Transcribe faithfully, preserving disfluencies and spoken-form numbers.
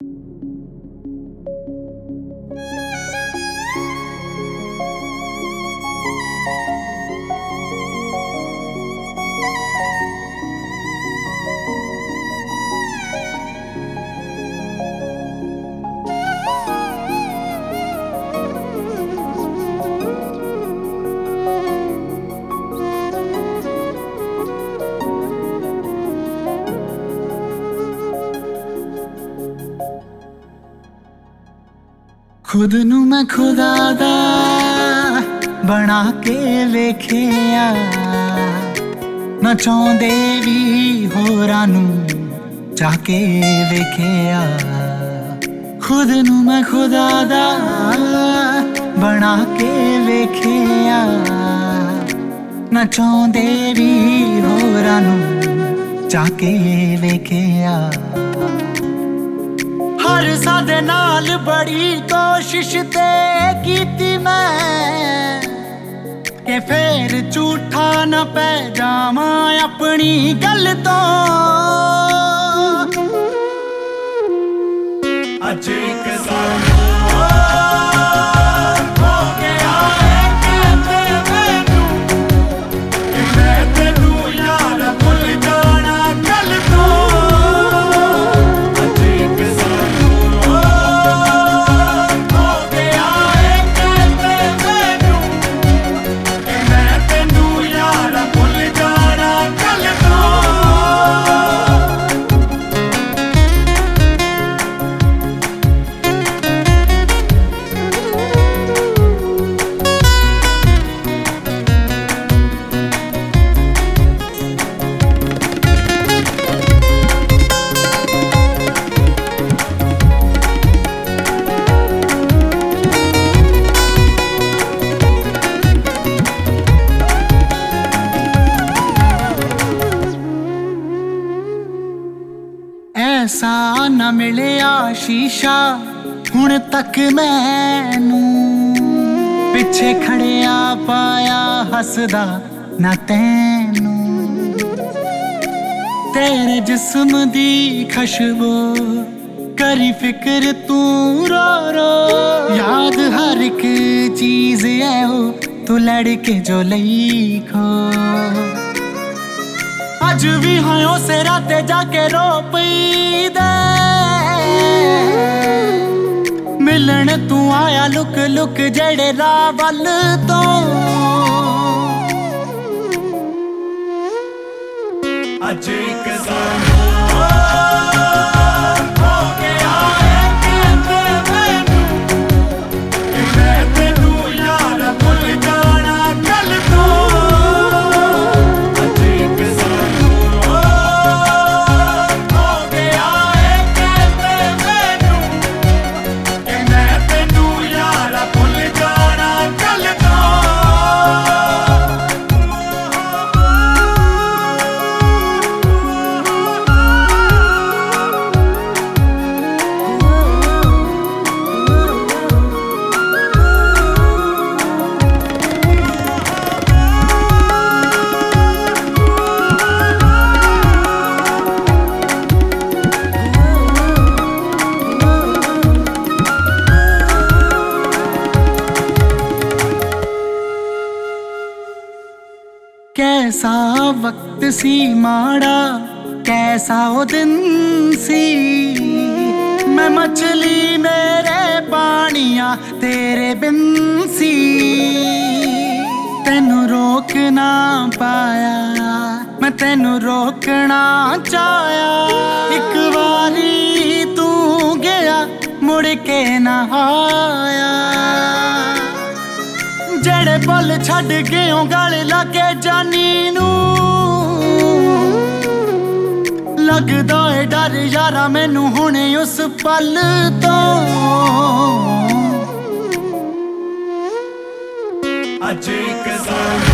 खुद नू मैं खुदा दा बना के वेखिया ना चाहुंदे वी होरां नू जाके वेखिया। खुद नू मैं खुदा दा बना के वेखिया ना चाहुंदे वी होरां नू जाके वेखिया। हर सादे नाल बड़ी कोशिश ते कीती मैं के फिर झूठा न पै जावां अपनी गल तो। अज इक सानू हो गया है कहते मैनू कि मैं तेनू यार भुल जाना गल तो। ऐसा न मिलिया शीशा हुण तक मैनू पिछे खड़िया पाया हसदा ना तैनू। तेरे जिस्म दी खुशबू करी फिक्र तू रो रो याद हर एक चीज है वो तू लड़के जो लई खो। अज भी हाँ से राते जाके रो पई दे मिलन तू आया लुक लुक जड़े राह वल तो। अज इक सानू हो गया है कहते मैनू कि मैं तेनू यार भुल जाना गल तो। कैसा वक्त सी माड़ा कैसा वो दिन सी मैं मछली मेरे पानिया तेरे बिन सी। तेनू रोक ना पाया मैं तेनू रोकना चाहया एक बारी तू गया मुड़ के ना आया। जड़े पल छड़ गए गल लगे जानी नू लगदा है डर यारा मैनू हुणे उस पल तो। अज इक सानू